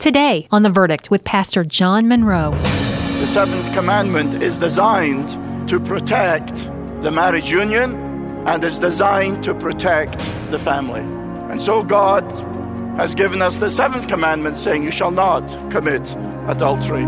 Today on The Verdict with Pastor John Monroe. The seventh commandment is designed to protect the marriage union and is designed to protect the family. And so God has given us the seventh commandment saying, you shall not commit adultery.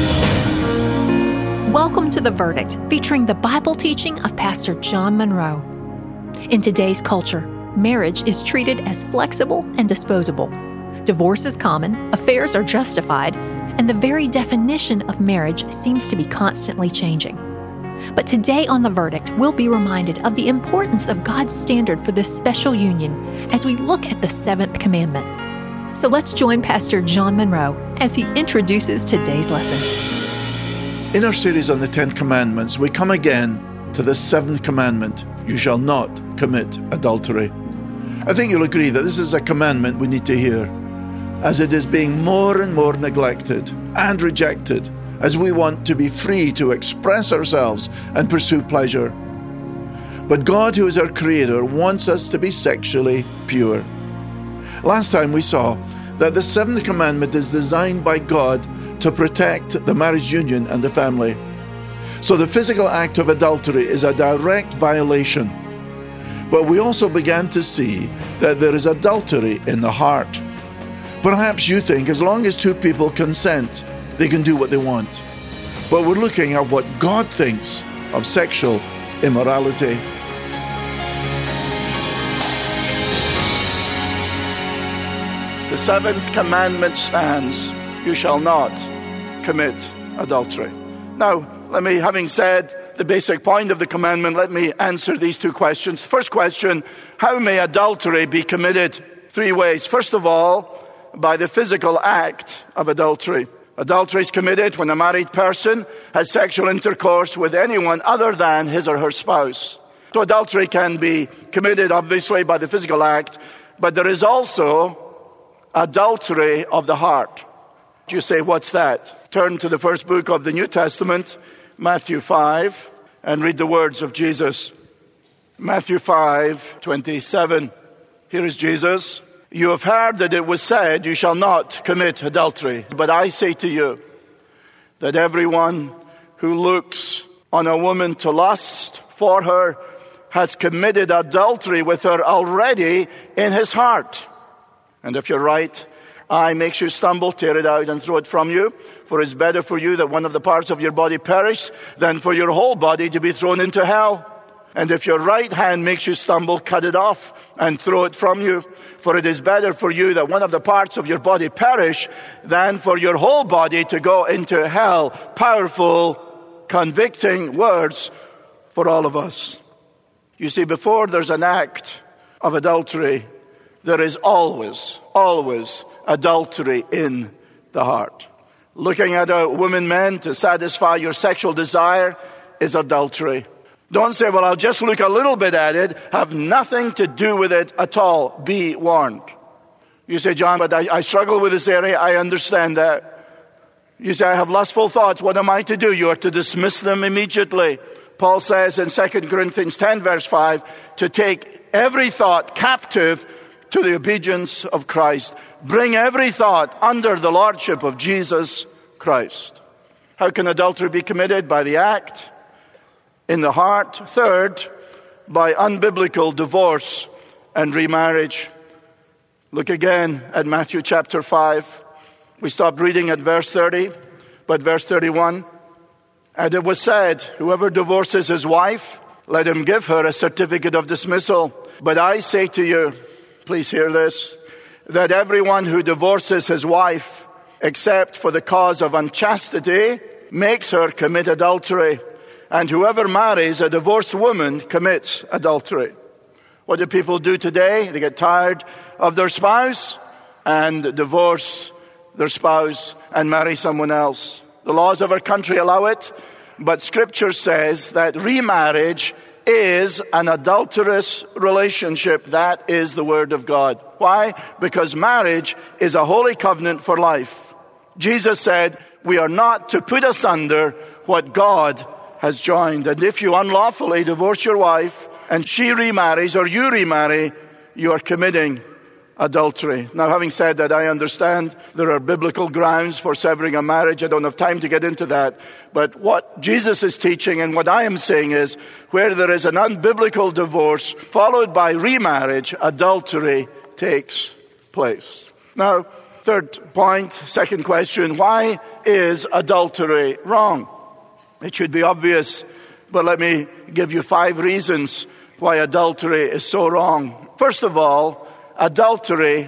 Welcome to The Verdict, featuring the Bible teaching of Pastor John Monroe. In today's culture, marriage is treated as flexible and disposable. Divorce is common, affairs are justified, and the very definition of marriage seems to be constantly changing. But today on The Verdict, we'll be reminded of the importance of God's standard for this special union as we look at the seventh commandment. So let's join Pastor John Monroe as he introduces today's lesson. In our series on the 10 Commandments, we come again to the seventh commandment, you shall not commit adultery. I think you'll agree that this is a commandment we need to hear, as it is being more and more neglected and rejected as we want to be free to express ourselves and pursue pleasure. But God, who is our Creator, wants us to be sexually pure. Last time we saw that the seventh commandment is designed by God to protect the marriage union and the family. So the physical act of adultery is a direct violation. But we also began to see that there is adultery in the heart. Perhaps you think as long as two people consent, they can do what they want. But we're looking at what God thinks of sexual immorality. The seventh commandment stands, you shall not commit adultery. Now, having said the basic point of the commandment, let me answer these two questions. First question, how may adultery be committed? Three ways. First of all, by the physical act of adultery. Adultery is committed when a married person has sexual intercourse with anyone other than his or her spouse. So adultery can be committed, obviously, by the physical act, but there is also adultery of the heart. You say, what's that? Turn to the first book of the New Testament, Matthew 5, and read the words of Jesus. Matthew 5:27. Here is Jesus. You have heard that it was said, you shall not commit adultery. But I say to you that everyone who looks on a woman to lust for her has committed adultery with her already in his heart. And if your right eye makes you stumble, tear it out and throw it from you. For it's better for you that one of the parts of your body perish than for your whole body to be thrown into hell. And if your right hand makes you stumble, cut it off and throw it from you. For it is better for you that one of the parts of your body perish than for your whole body to go into hell. Powerful, convicting words for all of us. You see, before there's an act of adultery, there is always adultery in the heart. Looking at a woman, men, to satisfy your sexual desire is adultery. Don't say, well, I'll just look a little bit at it. Have nothing to do with it at all. Be warned. You say, John, but I struggle with this area. I understand that. You say, I have lustful thoughts. What am I to do? You are to dismiss them immediately. Paul says in 2 Corinthians 10 verse 5, to take every thought captive to the obedience of Christ. Bring every thought under the lordship of Jesus Christ. How can adultery be committed? By the act in the heart. Third, by unbiblical divorce and remarriage. Look again at Matthew chapter 5. We stopped reading at verse 30, but verse 31. And it was said, whoever divorces his wife, let him give her a certificate of dismissal. But I say to you, please hear this, that everyone who divorces his wife, except for the cause of unchastity, makes her commit adultery. And whoever marries a divorced woman commits adultery. What do people do today? They get tired of their spouse and divorce their spouse and marry someone else. The laws of our country allow it, but Scripture says that remarriage is an adulterous relationship. That is the Word of God. Why? Because marriage is a holy covenant for life. Jesus said, we are not to put asunder what God has joined. And if you unlawfully divorce your wife and she remarries or you remarry, you are committing adultery. Now, having said that, I understand there are biblical grounds for severing a marriage. I don't have time to get into that. But what Jesus is teaching and what I am saying is, where there is an unbiblical divorce followed by remarriage, adultery takes place. Now, third point, second question, why is adultery wrong? It should be obvious, but let me give you 5 reasons why adultery is so wrong. First of all, adultery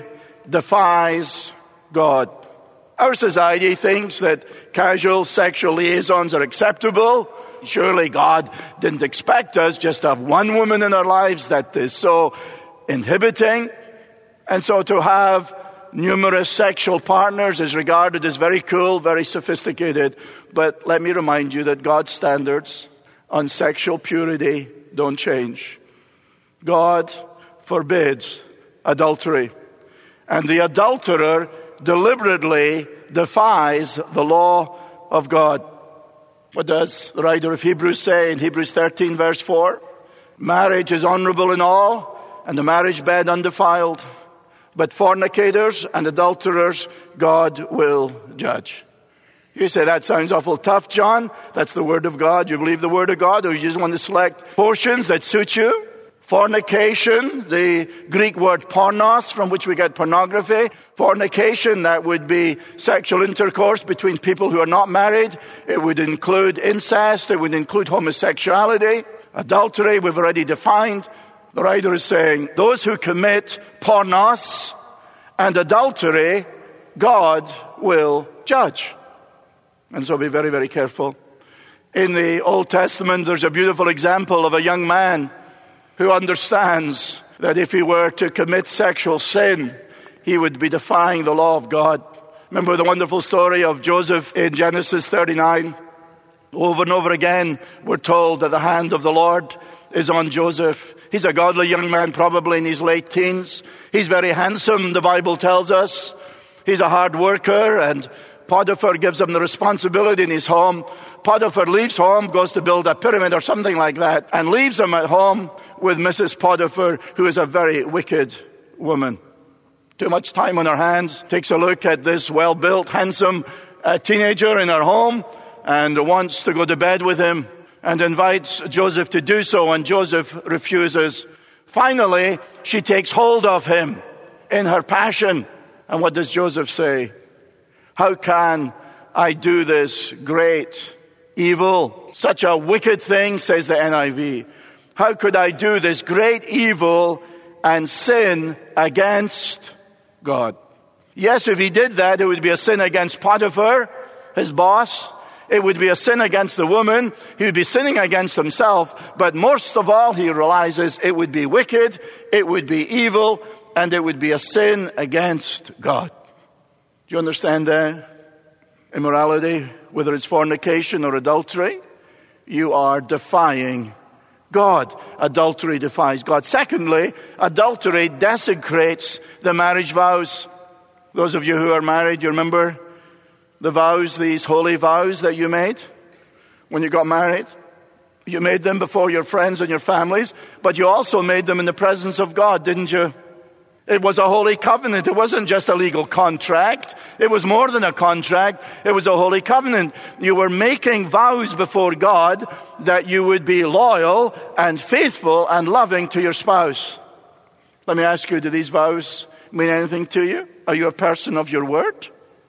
defies God. Our society thinks that casual sexual liaisons are acceptable. Surely God didn't expect us just to have one woman in our lives. That is so inhibiting. And so to have numerous sexual partners is regarded as very cool, very sophisticated. But let me remind you that God's standards on sexual purity don't change. God forbids adultery. And the adulterer deliberately defies the law of God. What does the writer of Hebrews say in Hebrews 13 verse 4? Marriage is honorable in all, and the marriage bed undefiled. But fornicators and adulterers God will judge. You say, that sounds awful tough, John. That's the word of God. You believe the word of God, or you just want to select portions that suit you? Fornication, the Greek word pornos, from which we get pornography. Fornication, that would be sexual intercourse between people who are not married. It would include incest. It would include homosexuality. Adultery, we've already defined. The writer is saying, those who commit pornos and adultery, God will judge. And so be very, very careful. In the Old Testament, there's a beautiful example of a young man who understands that if he were to commit sexual sin, he would be defying the law of God. Remember the wonderful story of Joseph in Genesis 39? Over and over again, we're told that the hand of the Lord is on Joseph. He's a godly young man, probably in his late teens. He's very handsome, the Bible tells us. He's a hard worker, and Potiphar gives him the responsibility in his home. Potiphar leaves home, goes to build a pyramid or something like that, and leaves him at home with Mrs. Potiphar, who is a very wicked woman. Too much time on her hands. Takes a look at this well-built, handsome teenager in her home and wants to go to bed with him and invites Joseph to do so, and Joseph refuses. Finally, she takes hold of him in her passion. And what does Joseph say? How can I do this great evil? Such a wicked thing, says the NIV. How could I do this great evil and sin against God? Yes, if he did that, it would be a sin against Potiphar, his boss. It would be a sin against the woman. He would be sinning against himself. But most of all, he realizes it would be wicked, it would be evil, and it would be a sin against God. Do you understand that? Immorality, whether it's fornication or adultery, you are defying God. Adultery defies God. Secondly, adultery desecrates the marriage vows. Those of you who are married, you remember the vows, these holy vows that you made when you got married? You made them before your friends and your families, but you also made them in the presence of God, didn't you? It was a holy covenant. It wasn't just a legal contract. It was more than a contract. It was a holy covenant. You were making vows before God that you would be loyal and faithful and loving to your spouse. Let me ask you, do these vows mean anything to you? Are you a person of your word?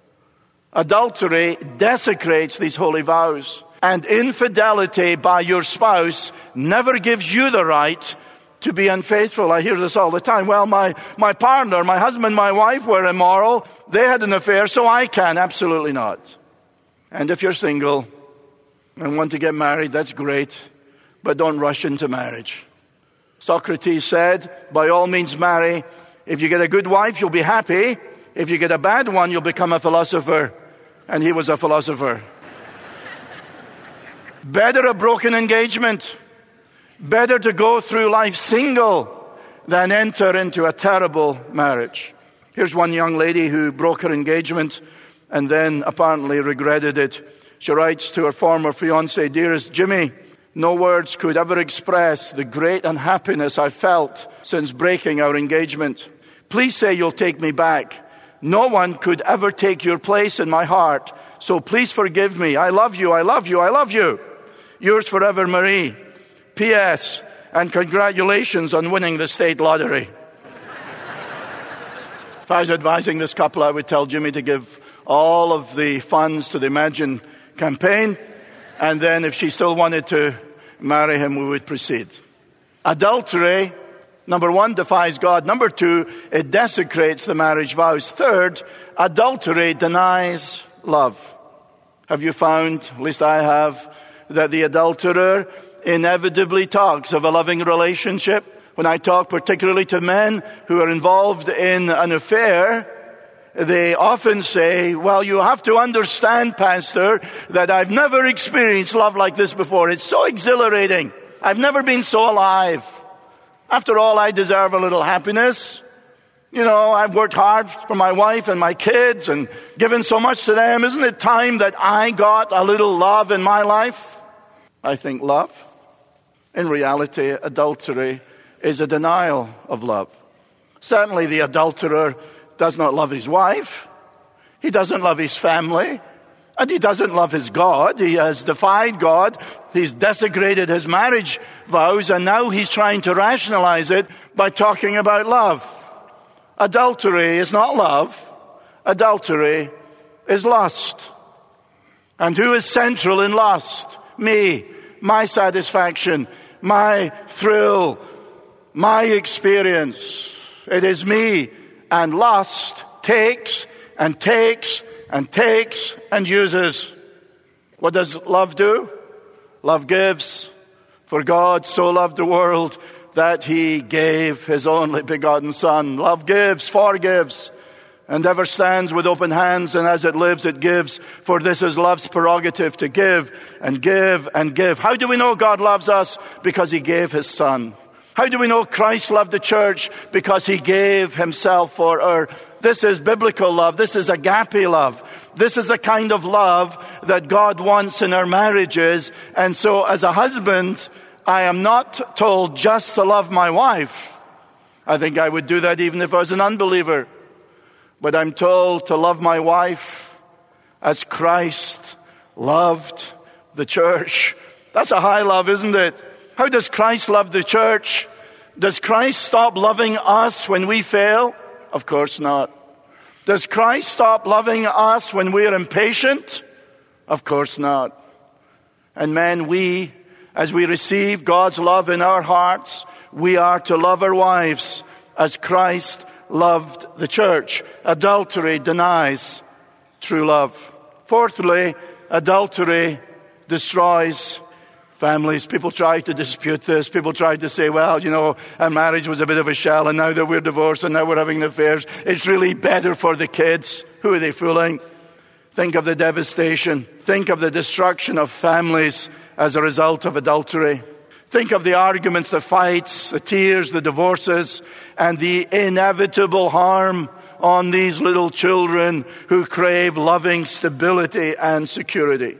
Adultery desecrates these holy vows. And infidelity by your spouse never gives you the right to be unfaithful. I hear this all the time. Well, my partner, my husband, my wife were immoral. They had an affair, so I can. Absolutely not. And if you're single and want to get married, that's great. But don't rush into marriage. Socrates said, by all means marry. If you get a good wife, you'll be happy. If you get a bad one, you'll become a philosopher. And he was a philosopher. Better a broken engagement. Better to go through life single than enter into a terrible marriage. Here's one young lady who broke her engagement and then apparently regretted it. She writes to her former fiancé, dearest Jimmy, no words could ever express the great unhappiness I felt since breaking our engagement. Please say you'll take me back. No one could ever take your place in my heart. So please forgive me. I love you, I love you, I love you. Yours forever, Marie. P.S. And congratulations on winning the state lottery. If I was advising this couple, I would tell Jimmy to give all of the funds to the Imagine campaign. And then if she still wanted to marry him, we would proceed. Adultery, number one, defies God. Number two, it desecrates the marriage vows. Third, adultery denies love. Have you found, at least I have, that the adulterer inevitably talks of a loving relationship? When I talk particularly to men who are involved in an affair, they often say, well, you have to understand, Pastor, that I've never experienced love like this before. It's so exhilarating. I've never been so alive. After all, I deserve a little happiness. You know, I've worked hard for my wife and my kids and given so much to them. Isn't it time that I got a little love in my life? I think love, in reality, adultery is a denial of love. Certainly the adulterer does not love his wife. He doesn't love his family. And he doesn't love his God. He has defied God. He's desecrated his marriage vows. And now he's trying to rationalize it by talking about love. Adultery is not love. Adultery is lust. And who is central in lust? Me. My satisfaction. My thrill. My experience. It is me. And lust takes and takes and takes and uses. What does love do? Love gives. For God so loved the world that he gave his only begotten Son. Love gives, forgives, and ever stands with open hands, and as it lives, it gives. For this is love's prerogative, to give and give and give. How do we know God loves us? Because he gave his Son. How do we know Christ loved the church? Because he gave himself for her. This is biblical love. This is agape love. This is the kind of love that God wants in our marriages. And so as a husband, I am not told just to love my wife. I think I would do that even if I was an unbeliever. But I'm told to love my wife as Christ loved the church. That's a high love, isn't it? How does Christ love the church? Does Christ stop loving us when we fail? Of course not. Does Christ stop loving us when we are impatient? Of course not. And men, as we receive God's love in our hearts, we are to love our wives as Christ loved the church. Adultery denies true love. Fourthly, adultery destroys families. People try to dispute this. People try to say, well, you know, our marriage was a bit of a shell, and now that we're divorced and now we're having affairs, it's really better for the kids. Who are they fooling? Think of the devastation. Think of the destruction of families as a result of adultery. Think of the arguments, the fights, the tears, the divorces, and the inevitable harm on these little children who crave loving stability and security.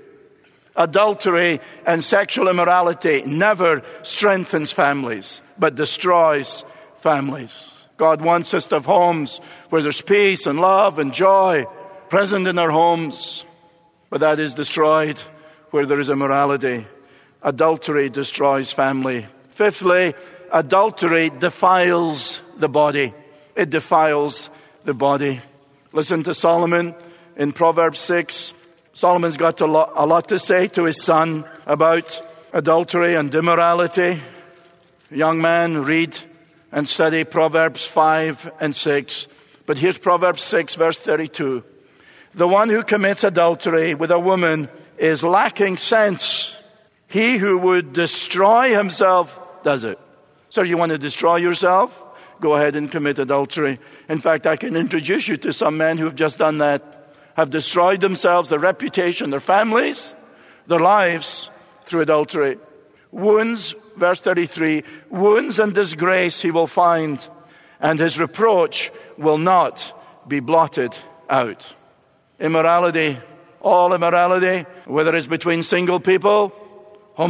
Adultery and sexual immorality never strengthens families, but destroys families. God wants us to have homes where there's peace and love and joy present in our homes, but that is destroyed where there is immorality. Adultery destroys family. Fifthly, adultery defiles the body. It defiles the body. Listen to Solomon in Proverbs 6. Solomon's got a lot to say to his son about adultery and immorality. Young man, read and study Proverbs 5 and 6. But here's Proverbs 6, verse 32. The one who commits adultery with a woman is lacking sense. He who would destroy himself does it. So you want to destroy yourself? Go ahead and commit adultery. In fact, I can introduce you to some men who have just done that. Have destroyed themselves, their reputation, their families, their lives through adultery. Wounds, verse 33, wounds and disgrace he will find, and his reproach will not be blotted out. Immorality, all immorality, whether it's between single people,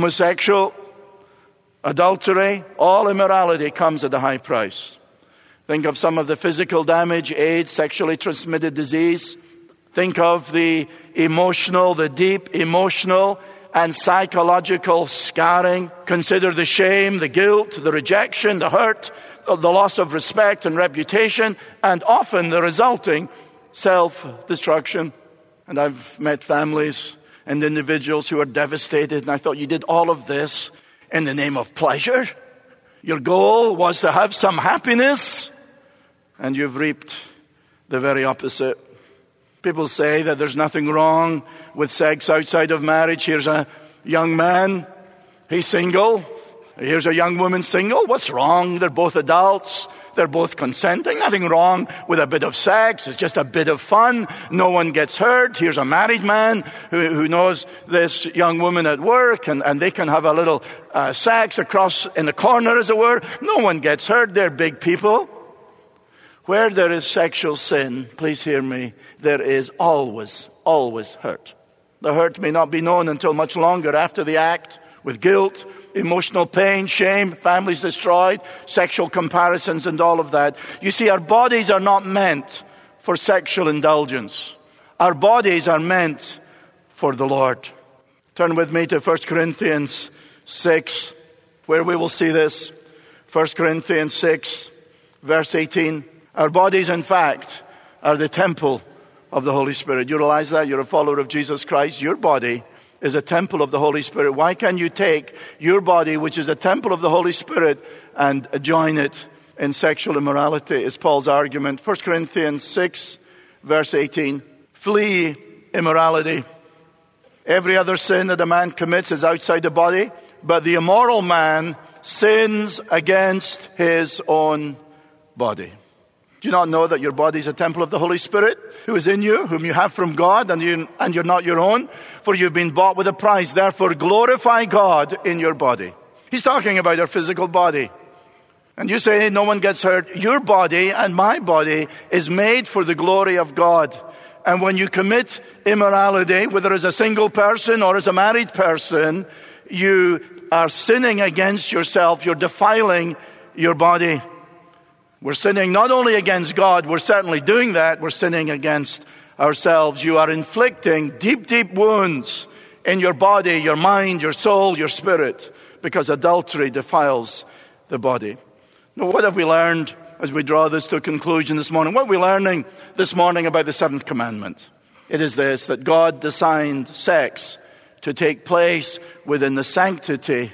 homosexual, adultery, all immorality comes at a high price. Think of some of the physical damage, AIDS, sexually transmitted disease. Think of the emotional, the deep emotional and psychological scarring. Consider the shame, the guilt, the rejection, the hurt, the loss of respect and reputation, and often the resulting self-destruction. And I've met families and individuals who are devastated, and I thought, you did all of this in the name of pleasure? Your goal was to have some happiness, and you've reaped the very opposite. People say that there's nothing wrong with sex outside of marriage. Here's a young man, he's single. Here's a young woman single. What's wrong? They're both adults. They're both consenting. Nothing wrong with a bit of sex. It's just a bit of fun. No one gets hurt. Here's a married man who knows this young woman at work, and they can have a little sex across in the corner, as it were. No one gets hurt. They're big people. Where there is sexual sin, please hear me, there is always hurt. The hurt may not be known until much longer after the act, with guilt, emotional pain, shame, families destroyed, sexual comparisons, and all of that. You see, our bodies are not meant for sexual indulgence. Our bodies are meant for the Lord. Turn with me to 1 Corinthians 6, where we will see this. 1 Corinthians 6, verse 18. Our bodies, in fact, are the temple of the Holy Spirit. You realize that? You're a follower of Jesus Christ. Your body is a temple of the Holy Spirit. Why can you take your body, which is a temple of the Holy Spirit, and join it in sexual immorality, is Paul's argument. 1 Corinthians 6, verse 18. Flee immorality. Every other sin that a man commits is outside the body, but the immoral man sins against his own body. Do you not know that your body is a temple of the Holy Spirit, who is in you, whom you have from God, and you're not your own? For you've been bought with a price. Therefore glorify God in your body. He's talking about our physical body. And you say, no one gets hurt. Your body and my body is made for the glory of God. And when you commit immorality, whether as a single person or as a married person, you are sinning against yourself. You're defiling your body. We're sinning not only against God, we're certainly doing that, we're sinning against ourselves. You are inflicting deep, deep wounds in your body, your mind, your soul, your spirit, because adultery defiles the body. Now, what have we learned as we draw this to a conclusion this morning? What are we learning this morning about the seventh commandment? It is this, that God designed sex to take place within the sanctity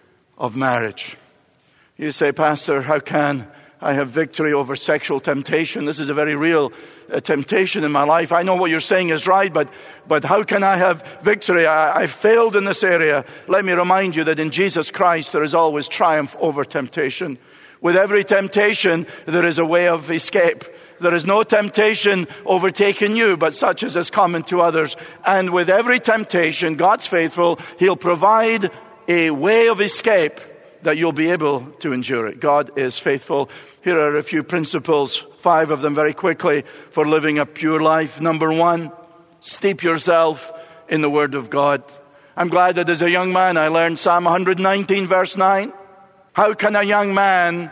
of marriage. You say, Pastor, how can I have victory over sexual temptation? This is a very real temptation in my life. I know what you're saying is right, but how can I have victory? I failed in this area. Let me remind you that in Jesus Christ there is always triumph over temptation. With every temptation there is a way of escape. There is no temptation overtaking you, but such as is common to others. And with every temptation, God's faithful. He'll provide a way of escape that you'll be able to endure it. God is faithful. Here are a few principles, 5 of them very quickly, for living a pure life. Number 1, steep yourself in the Word of God. I'm glad that as a young man I learned Psalm 119 verse 9. How can a young man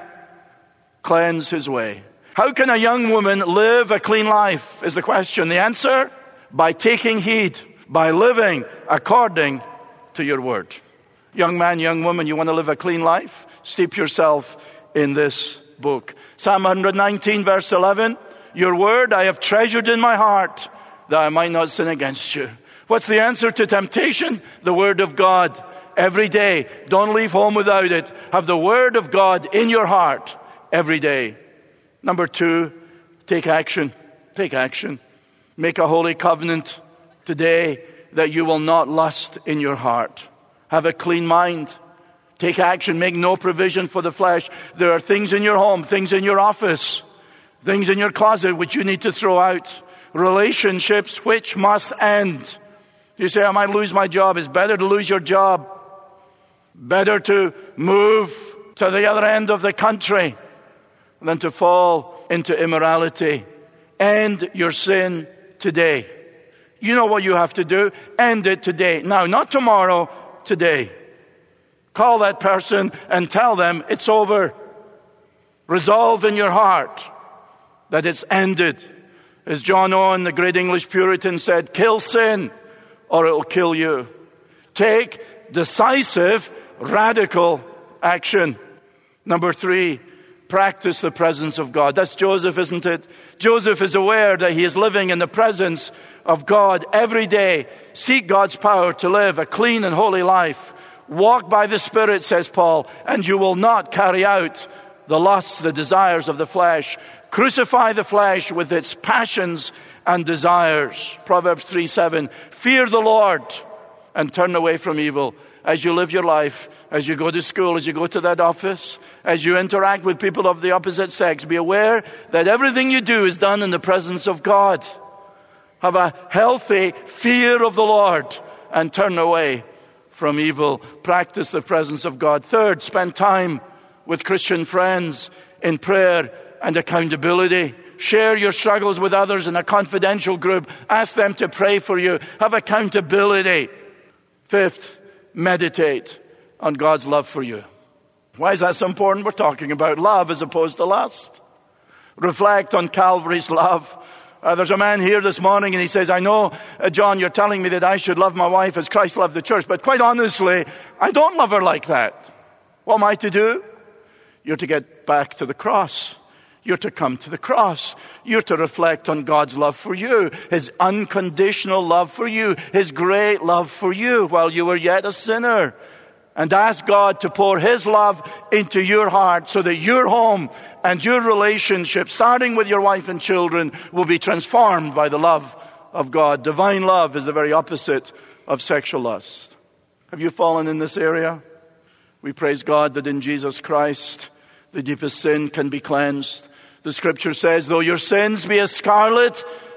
cleanse his way? How can a young woman live a clean life is the question. The answer? By taking heed, by living according to your Word. Young man, young woman, you want to live a clean life? Steep yourself in this book. Psalm 119 verse 11. Your word I have treasured in my heart, that I might not sin against you. What's the answer to temptation? The Word of God. Every day. Don't leave home without it. Have the Word of God in your heart every day. Number 2, take action. Take action. Make a holy covenant today that you will not lust in your heart. Have a clean mind. Take action. Make no provision for the flesh. There are things in your home, things in your office, things in your closet which you need to throw out. Relationships which must end. You say, I might lose my job. It's better to lose your job. Better to move to the other end of the country than to fall into immorality. End your sin today. You know what you have to do. End it today. Now, not tomorrow. Today. Call that person and tell them it's over. Resolve in your heart that it's ended. As John Owen, the great English Puritan, said, kill sin or it'll kill you. Take decisive, radical action. Number 3, practice the presence of God. That's Joseph, isn't it? Joseph is aware that he is living in the presence of God every day. Seek God's power to live a clean and holy life. Walk by the Spirit, says Paul, and you will not carry out the lusts, the desires of the flesh. Crucify the flesh with its passions and desires. Proverbs 3:7. Fear the Lord and turn away from evil. As you live your life, as you go to school, as you go to that office, as you interact with people of the opposite sex, be aware that everything you do is done in the presence of God. Have a healthy fear of the Lord and turn away from evil. Practice the presence of God. 3rd, spend time with Christian friends in prayer and accountability. Share your struggles with others in a confidential group. Ask them to pray for you. Have accountability. 5th, meditate on God's love for you. Why is that so important? We're talking about love as opposed to lust. Reflect on Calvary's love. There's a man here this morning and he says, I know, John, you're telling me that I should love my wife as Christ loved the church, but quite honestly, I don't love her like that. What am I to do? You're to get back to the cross. You're to come to the cross. You're to reflect on God's love for you, His unconditional love for you, His great love for you while you were yet a sinner. And ask God to pour His love into your heart so that your home and your relationship, starting with your wife and children, will be transformed by the love of God. Divine love is the very opposite of sexual lust. Have you fallen in this area? We praise God that in Jesus Christ, the deepest sin can be cleansed. The scripture says, though your sins be as scarlet,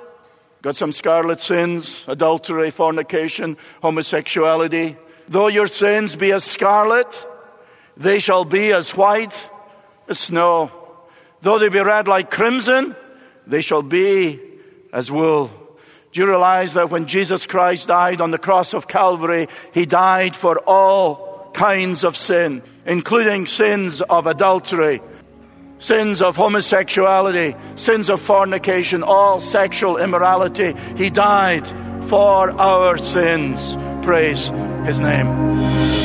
got some scarlet sins, adultery, fornication, homosexuality. Though your sins be as scarlet, they shall be as white as snow. Though they be red like crimson, they shall be as wool. Do you realize that when Jesus Christ died on the cross of Calvary, He died for all kinds of sin, including sins of adultery, sins of homosexuality, sins of fornication, all sexual immorality. He died for our sins. Praise His name.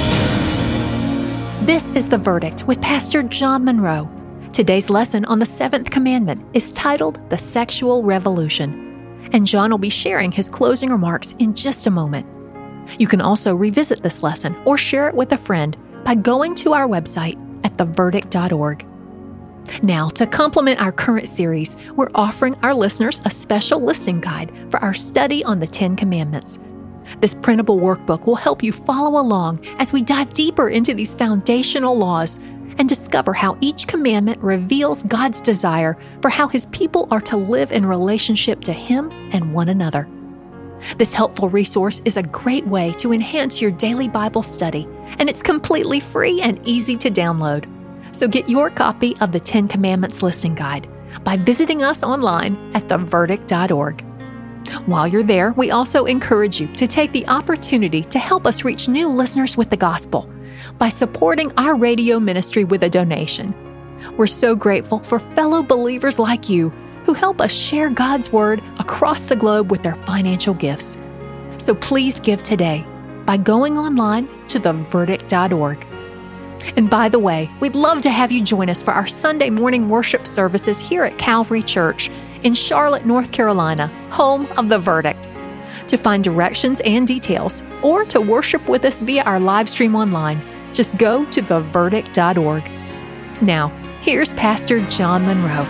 This is The Verdict with Pastor John Monroe. Today's lesson on the 7th commandment is titled The Sexual Revolution, and John will be sharing his closing remarks in just a moment. You can also revisit this lesson or share it with a friend by going to our website at theverdict.org. Now, to complement our current series, we're offering our listeners a special listening guide for our study on the 10 Commandments. This printable workbook will help you follow along as we dive deeper into these foundational laws and discover how each commandment reveals God's desire for how His people are to live in relationship to Him and one another. This helpful resource is a great way to enhance your daily Bible study, and it's completely free and easy to download. So get your copy of the 10 Commandments Listening Guide by visiting us online at theverdict.org. While you're there, we also encourage you to take the opportunity to help us reach new listeners with the gospel by supporting our radio ministry with a donation. We're so grateful for fellow believers like you who help us share God's Word across the globe with their financial gifts. So please give today by going online to theverdict.org. And by the way, we'd love to have you join us for our Sunday morning worship services here at Calvary Church in Charlotte, North Carolina, home of The Verdict. To find directions and details, or to worship with us via our live stream online, just go to theverdict.org. Now, here's Pastor John Monroe.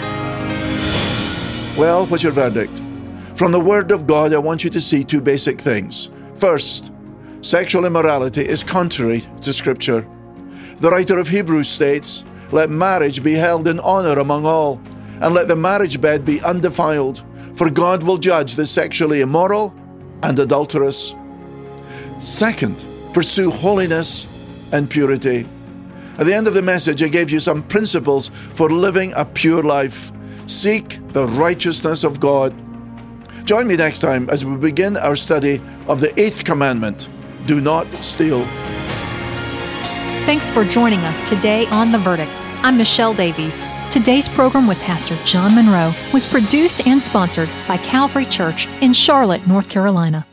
Well, what's your verdict? From the Word of God, I want you to see 2 basic things. First, sexual immorality is contrary to Scripture. The writer of Hebrews states, let marriage be held in honor among all, and let the marriage bed be undefiled, for God will judge the sexually immoral and adulterous. Second, pursue holiness and purity. At the end of the message, I gave you some principles for living a pure life. Seek the righteousness of God. Join me next time as we begin our study of the 8th commandment, do not steal. Thanks for joining us today on The Verdict. I'm Michelle Davies. Today's program with Pastor John Monroe was produced and sponsored by Calvary Church in Charlotte, North Carolina.